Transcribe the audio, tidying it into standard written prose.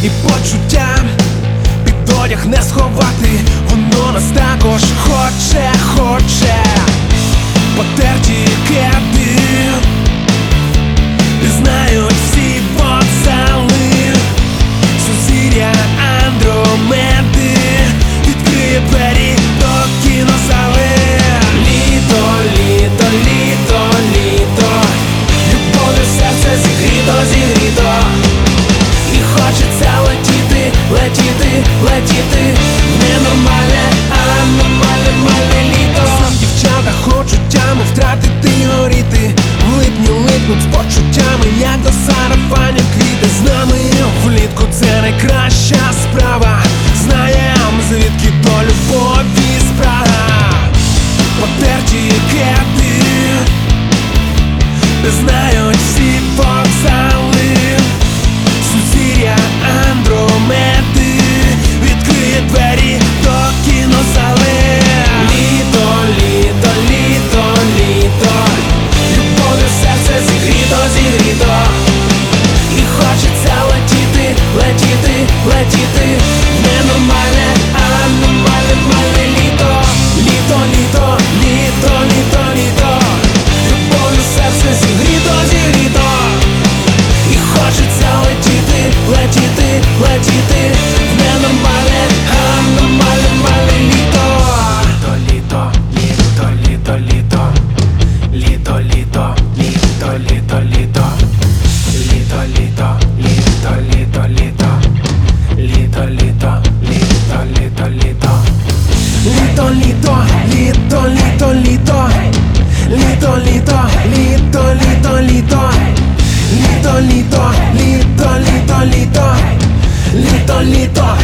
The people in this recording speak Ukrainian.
і почуття під одяг не сховати, воно нас також хоче потерті кеди, знають всі вокзали, сузір'я Андромеди відкриє двері до кінозали. Літо, літо, літо, літо, любов'ю серце зігріто, і хочеться летіти, летіти, летіти в ненормальне, аномальне літо. Сам дівчата хочуть тяму втратити й горіти, в липні липнуть з почуттями, як до сарафанів квіти. З нами влітку це найкраща справа, знаєм, звідки до любові спрага. Потерті кеди, знають всі вокзали, сузір'я Андромеди відкриє двері до кінозали. Літо, літо, літо, літо, любов'ю серце зігріто, і хочеться летіти, летіти, летіти в ненормальне, аномальне літо. Літо, літо, літо, літо, літо, любов'ю серце зігріто, і хочеться летіти, летіти, летіти в ненормальне, аномальне літо. Літо, літо, літо, літо, літо, літо, літо, літо, літо, літо, літо, літо, літо, літо, літо, літо, літо, літо, літо. Літо, літо, літо, літо, літо, літо, літо, літо, літо, літо, літо, літо, літо, літо, літо, літо, літо.